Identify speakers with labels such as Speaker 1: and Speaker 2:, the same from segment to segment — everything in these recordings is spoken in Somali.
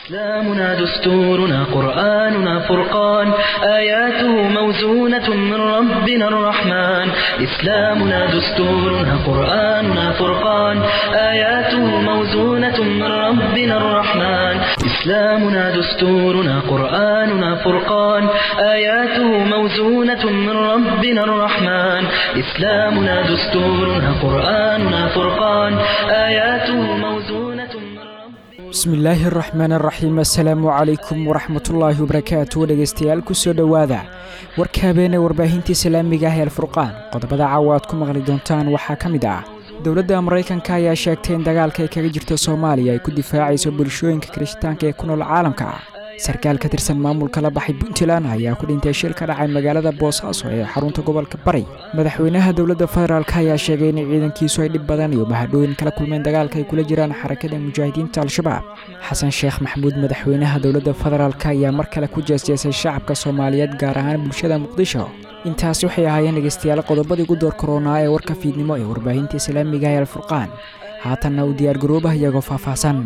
Speaker 1: إسلامنا دستورنا قرآننا فرقان آياته موزونة من ربنا الرحمن إسلامنا دستورنا قرآننا فرقان آياته موزونة من ربنا الرحمن إسلامنا دستورنا قرآننا فرقان آياته موزونة من ربنا الرحمن إسلامنا دستورنا قرآننا فرقان آياته موزونة من
Speaker 2: بسم الله الرحمن الرحيم السلام عليكم ورحمة الله وبركاته dhegeystayaal ku soo dhawaada warka habeenay warbaahinta islaamiga ah ee Furqaan qodobada caawaad ku maqli doontaan waxa kamid ah dawladda Mareykanka ayaa sheegtay in dagaalka ay kaga jirto Soomaaliya ay ku difaacayso bulshooyinka Kirishtaanka ee ku nool caalamka sarkaal ka tirsan maamulka la baxay Puntland ayaa ku dhintay shil ka dhacay magaalada Boosaaso ee xarunta gobolka Bari madaxweynaha dawladda federaalka ayaa sheegay in ciidankiisu ay dhib badan iyo mahadooyin kala kulmeen dagaalka ay kula jiraan xarakada mujaahidiinta al-shabaab xasan sheekh maxamuud madaxweynaha dawladda federaalka ayaa mar kale ku jeesjeesay shacabka Soomaaliyeed gaar ahaan bulshada Muqdisho intaas waxay ahaayeen dhageystayaal qodobadii ugu door corona ee warka fiidnimo ee warbaahinta islaamiga ah ee Furqaan haatanna u diyaar garoobaha iyagoo faahfaahsan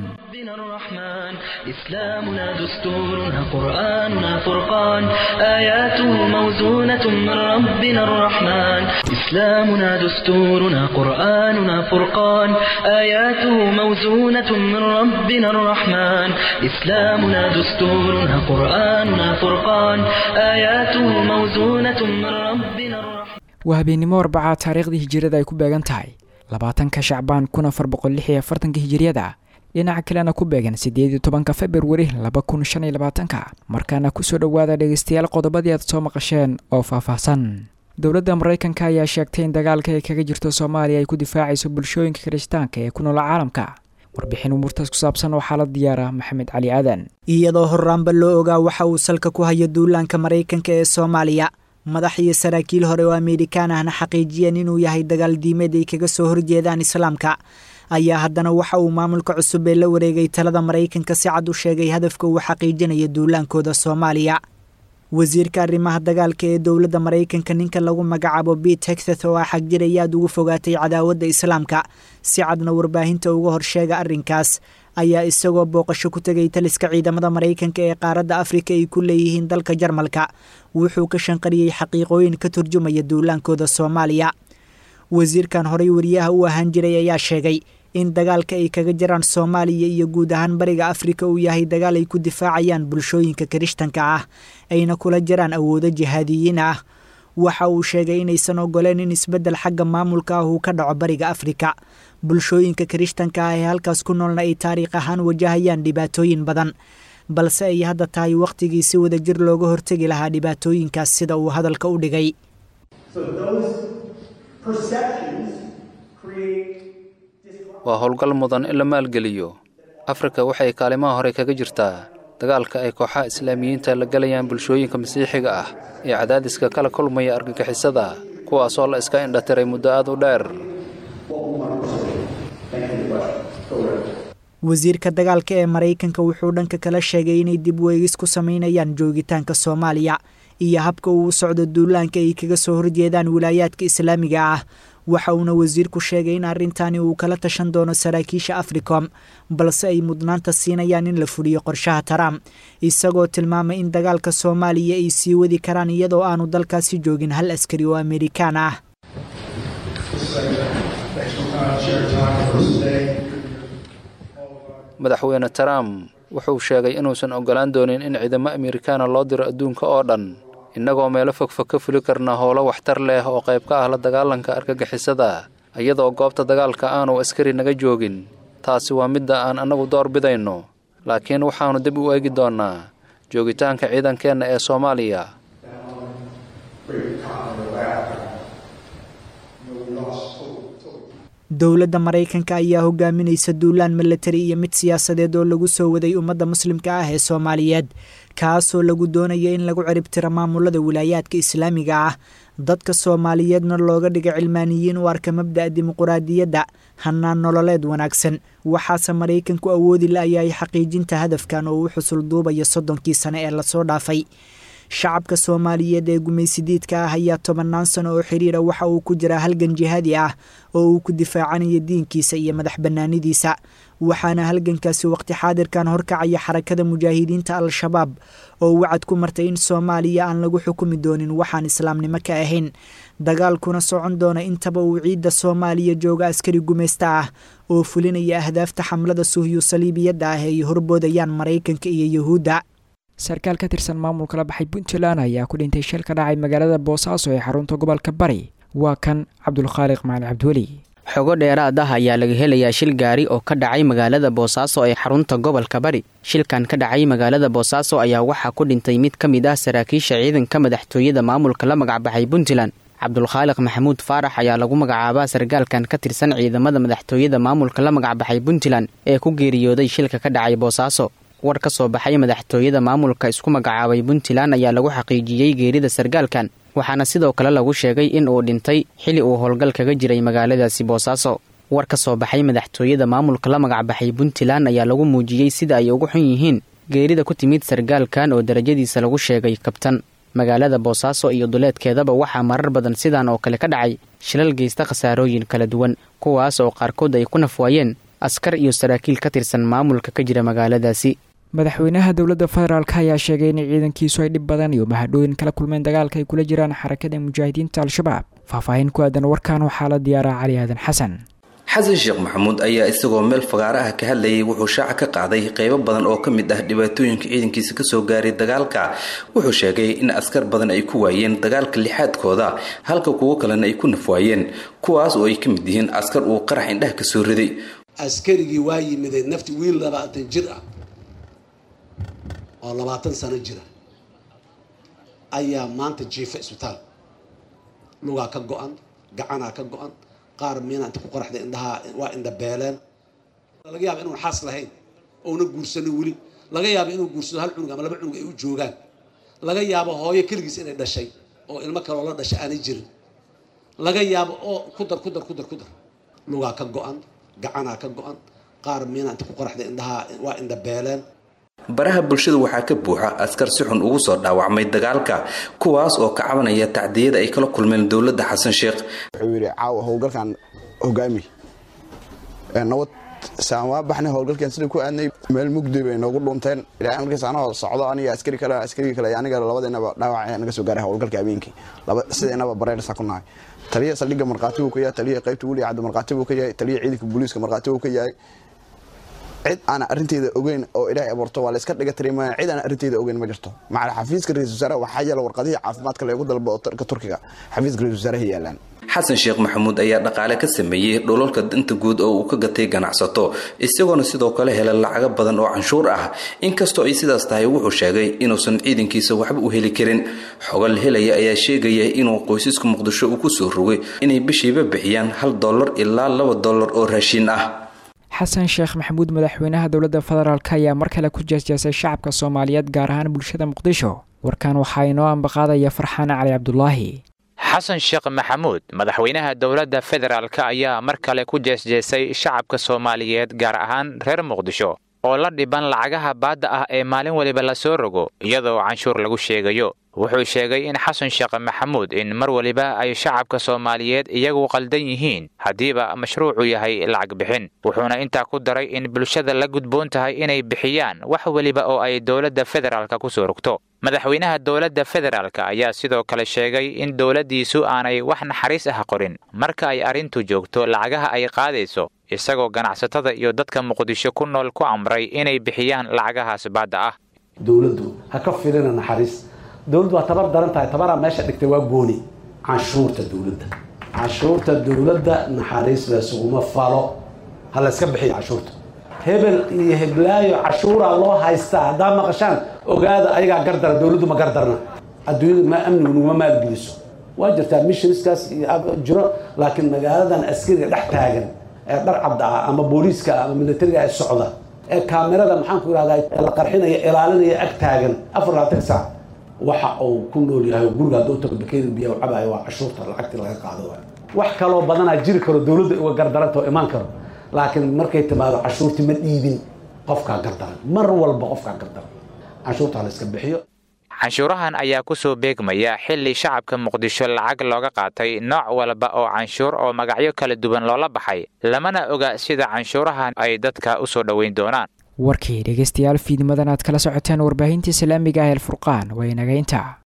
Speaker 1: إسلامنا دستورنا قرآننا فرقان آياته موزونة من ربنا الرحمن إسلامنا دستورنا قرآننا فرقان آياته موزونة من ربنا الرحمن إسلامنا دستورنا قرآننا فرقان آياته موزونة من ربنا الرحمن
Speaker 2: وهبينimo 4 taariikhdii hijriyada ay ku beegan tahay 20ka Shacbaan 1446 hijriyada dhinaca kalena ku beegan 18 February 2025 markaana ku soo dhawaada dhageystayaal qodobadii aad soo maqasheen oo faahfaahsan dawladda Mareykanka ayaa sheegtay in dagaalka ay kaga jirto Soomaaliya ay ku difaacayso bulshooyinka Kirishtaanka ee ku nool caalamka warbixin umurtaas ku saabsan waxa la diyaara Maxamed Cali Aadan
Speaker 3: iyadoo horraanba loo ogaa waxa uu salka ku hayo duulaanka Mareykanka ee Soomaaliya madax iyo saraakiil hore oo Amerikaan ahna xaqiijiyeen inuu yahay dagaal diimeed ay kaga soo horjeedaan Islaamka ayaa haddana waxa uu maamulka cusub ee la wareegay talada Mareykanka si cad u sheegay hadafka uu xaqiijinayo duulaankooda Soomaaliya wasiirka arrimaha dagaalka ee dawladda Mareykanka ninka lagu magacaabo Pete Hegseth oo xaq jiray aad ugu fogaatay cadaawadda Islaamka si cadna warbaahinta uga horsheega arrinkaas ayaa isagoo booqasho ku tagay taliska ciidamada Mareykanka ee qaaradda Afrika ay ku leeyihiin dalka Jarmalka wuxuu ka shanqariyay xaqiiqooyin ka turjumaya duulaankooda Soomaaliya wasiirkan horay wariyaha u ahaan jiray ayaa sheegay in dagaalka ay kaga jiraan Soomaaliya iyo guud ahaan bariga Afrika uu yahay dagaal ay ku difaacayaan bulshooyinka Kirishtaanka ah ayna kula jiraan awoodo jihaadiyiin ah waxa uu sheegay inaysan ogoleen in isbedel xagga maamulka ah uu ka dhaco bariga Afrika bulshooyinka Kirishtaanka ah ee halkaas ku noolna ay taariikh ahaan wajahayaan dhibaatooyin badan balse ay hadda tahay waqtigii si wada jir looga hortagi lahaa dhibaatooyinkaas sida uu hadalka u dhigay
Speaker 4: waa howlgal mudan in la maalgeliyo Afrika waxay kaalimaha hore kaga jirtaa dagaalka ay kooxaha islaamiyiinta la galayaan bulshooyinka masiixiga ah ee cadaadiska kala kulmaya argagixisada kuwaas oo la iska indhatiray muddo aad u dheer
Speaker 3: wasiirka dagaalka ee Mareykanka wuxuu dhanka kala sheegay inay dib u eegis ku sameynayaan joogitaanka Soomaaliya iyo habka uu socdo duulaanka ay kaga soo horjeedaan wilaayadka islaamiga ah waxa uu wasiirku sheegay in arintani uu kala tashan doono saraakiisha Africom balse ay mudnaanta siinayaan in la fuliyo qorshaha Trump isagoo tilmaamay in dagaalka Soomaaliya ay sii wadi karaan iyadoo aanu dalkaasi joogin hal askari oo Amerikaan ah
Speaker 4: madaxweyne Trump wuxuu sheegay inuusan ogolaan doonin in ciidamo Amerikaan loo diro adduunka oo dhan innagoo meelo fogfog ka fuli karna howlo waxtar leh oo qayb ka ah la dagaalanka argagixisada iyadoo goobta dagaalka aanu askari naga joogin taasi waa midda aan anagu door bidayno laakiin waxaanu dib u eegi doonaa joogitaanka ciidankeena ee Soomaaliya
Speaker 3: dawladda Mareykanka ayaa hogaaminaysa duulaan military iyo mid siyaasadeed oo lagu soo waday ummadda muslimka ah ee Soomaaliyeed kaasoo lagu doonayo in lagu ciribtiro maamulada wilaayadka islaamiga ah dadka Soomaaliyeedna looga dhigo cilmaaniyiin u arka mabda'a dimuqraadiyadda hanaan nololeed wanaagsan waxaase Mareykanku awoodi laayay xaqiijinta hadafkan oo uu xusul duubaya 30 sano ee la soo dhaafay shacabka Soomaaliyeed ee gumaysidiidka ah ayaa 10 sano oo xiriir ah waxa uu ku jira halgan jihaadi ah oo uu ku difaacanayo diinkiisa iyo madax banaanidiisa waxaana halgankaasi waqti xaadirkan horkacaya xarakada mujaahidiinta al-shabaab oo wacad ku martay in soomaaliya aan lagu xukumi doonin waxaan islaamnimo ka ahayn dagaalkuna socon doona intaba uu ciidda soomaaliya jooga askari gumaysta ah oo fulinaya ahdaafta xamlada suhyu saliibiyadda ah ay horboodayaan maraykanka iyo yuhuudda.
Speaker 2: sarkaal ka tirsan maamulka la baxay puntland ayaa ku dhintay shil ka dhacay magaalada boosaaso ee xarunta gobolka bari. waa kan cabdulkhaaliq macali cabdiweli.
Speaker 5: xogo dheeraad ah ayaa laga helayaa shil gaari oo ka dhacay magaalada boosaaso ee xarunta gobolka bari. shilkan ka dhacay magaalada boosaaso ayaa waxaa ku dhintay mid ka mid ah saraakiisha ciidanka madaxtooyada maamulka la magacbaxay puntland. cabdulkhaaliq maxamuud faarax ayaa lagu magacaabaa sargaalkan ka tirsan ciidamada madaxtooyada maamulka la magacbaxay puntland ee ku geeriyooday shilka ka dhacay boosaaso. war ka soo baxay madaxtooyada maamulka isku magacaabay puntland ayaa lagu xaqiijiyey geerida sargaalkan, waxaana sidoo kale lagu sheegay in uu dhintay xili uu howlgal kaga jiray magaaladaasi boosaaso. war ka soo baxay madaxtooyada maamulka la magacbaxay puntland ayaa lagu muujiyey sida ay ugu xun yihiin geerida ku timid sargaalkan oo darajadiisa lagu sheegay kabtan. magaalada boosaaso iyo duleedkeedaba waxaa marar badan sidan oo kale ka dhacay shilal geysta khasaarooyin kala duwan, kuwaas oo qaarkood ay ku nafwaayeen askar iyo saraakiil ka tirsan maamulka ka jira magaaladaasi.
Speaker 2: madaxweynaha dowladda federaalk ayaa sheegay in ciidankiisu ay dhib badan iyo mahadhooyin kala kulmeen dagaalka ay kula jiraan xarakada mujaahidiinta al-shabaab. faahfaahin ku aadan warkan waxaa la diyaaraa cali aadan xasan.
Speaker 6: xasan sheekh maxamuud ayaa isagoo meel fagaaro ah ka hadlayay wuxuu shaaca ka qaaday qaybo badan oo ka mid ah dhibaatooyinka ciidankiisa kasoo gaaray dagaalka. wuxuu sheegay in askar badan ay ku waayeen dagaalka lixaadkooda halka kuwo kalena ay ku nafwaayeen, kuwaas oo ay ka mid yihiin askar uu qarax indhaha kasoo riday.
Speaker 7: askarigii waa yimideen nafti wiil 20 jir ah oo 20 sano jira ayaa maanta jiifa isbitaal, lugaa ka go-an, gacanaa ka go-an, qaar miina inta ku qaraxday indhaha waa indha beeleen. laga yaabo inuu xaas lahayn oona guursanin weli, laga yaabo inuu guursado hal cunug ama 2 cunug ay u joogaan, laga yaabo hooyo keligiis inay dhashay oo ilmo kaloo la dhashay aanay jirin, laga yaabo oo ku dar lugaa ka go-an, gacanaa ka go-an, qaar miina inta ku qaraxday indhaha waa indha beeleen.
Speaker 6: baraha bulshada waxaa ka buuxa askar si xun ugu soo dhaawacmay dagaalka, kuwaas oo ka cabanaya tacdiyada ay kala kulmeen dowladda xasan sheekh.
Speaker 8: wuxuu yidhi caawa howlgalkan hogaami nabad saan waa baxnay, howlgalkan sida ku aadnay meel mugdi bay noogu dhunteen. ilaa markaas anoo socdo aniga askari kale aniga labadeenaba dhaawac naga soo gaaray howlgalka habeenkii sideenaba bareersa ku nahay. taliya saldhigga marqaati buu ka yahay, taliya qaybta weli cadda marqaati buu ka yahay, taliya ciidanka booliiska marqaati buu ka yahay. cid aan arinteeda ogeyn oo ilaahay abuurto waa la iska dhiga tirimaa, cid aan arinteeda ogeyn ma jirto. macal xafiiska ra'iisul wasaaraha waxaa yaala warqadihii caafimaadka lagu dalbo oo Turkiga xafiiska ra'iisul wasaaraha yaalaan. xasan sheekh maxamuud ayaa dhaqaale ka sameeyay dhulalka danta guud oo uu ka gatay ganacsato, isagoona sidoo kale helay lacago badan oo canshuur ah. inkastoo ay sidaas tahay wuxuu sheegay inuusan ciidankiisa waxba u heli karin. xogal helaya ayaa sheegaya inuu qoysaska muqdisho uu ku soo rogay inay bishiiba bixiyaan $1 ilaa $2 oo raashin ah.
Speaker 2: xasan sheekh maxamuud madaxweynaha dowladda federaalk ayaa mar kale ku jeesjeesay shacabka soomaaliyeed gaar ahaan bulshada muqdisho. warkan waxaa inoo ambaqaadaya farxaan cali cabdulaahi.
Speaker 9: xasan sheekh maxamuud madaxweynaha dowladda federaalk ayaa mar kale ku jeesjeesay shacabka soomaaliyeed gaar ahaan reer muqdisho oo la dhiban lacagaha baadda ah ee maalin waliba la soo rogo iyadoo canshuur lagu sheegayo. wuxuu sheegay in xasan sheekh maxamuud in mar waliba ay shacabka soomaaliyeed iyagu qaldan yihiin haddiiba mashruucu yahay lacag bixin. wuxuuna intaa ku daray in bulshada la gudboon tahay inay bixiyaan wax waliba oo ay dowladda federaalka ku soo rogto. madaxweynaha dowladda federaalka ayaa sidoo kale sheegay in dowladdiisu aanay wax naxariis ah qorin marka ay arrintu joogto lacagaha ay qaadayso, isagoo ganacsatada iyo dadka muqdisho ku nool ku amray inay bixiyaan lacagahaas baadda ah.
Speaker 7: dowladdu ha ka filina naxariis. dowladdu waa tabar daran tahay, tabaraa meesha dhigtay waa gooni. canshuurta dowladda naxariis laysuguma falo, ha la iska bixiyo canshuurta. hebel iyo heblaayo cashuuraa loo haystaa haddaa maqashaan ogaada ayagaa gardara, dowladdu ma gardarna. adduunyadu ma amnigu nuguma maalgeliso. waa jirtaa missionskaas jiro, laakiin magaaladan askariga dhex taagan ee dhar cadda ah ama booliiska ama militariga ee socda ee kaamirada maxaanku yidhahdaa la qarxinaya ilaalinaya ag taagan 24 saac waxa uu ku nool yahay guriga hadduu tago bakeeda biyaha cabaaya waa cashuurta lacagtii laga qaado. wax kaloo badanaa jiri karo dowladda uga gardaranta oo imaan karo, laakiin markay timaado cashuurtii ma dhiibin qofkaa gardaran. mar walba qofkaa gardaran. cashuurta la iska bixiyo.
Speaker 9: canshuurahan ayaa ku soo beegmaya xilli shacabka muqdisho lacag looga qaatay nooc walba oo canshuur oo magacyo kala duwan loola baxay lamana oga sida canshuurahan ay dadka u soo dhoweyn doonaan.
Speaker 2: warkii dhegeystayaal fiidmadan aad kala socoteen warbaahinta islaamiga ah ee Al Furqaan way naga intaa.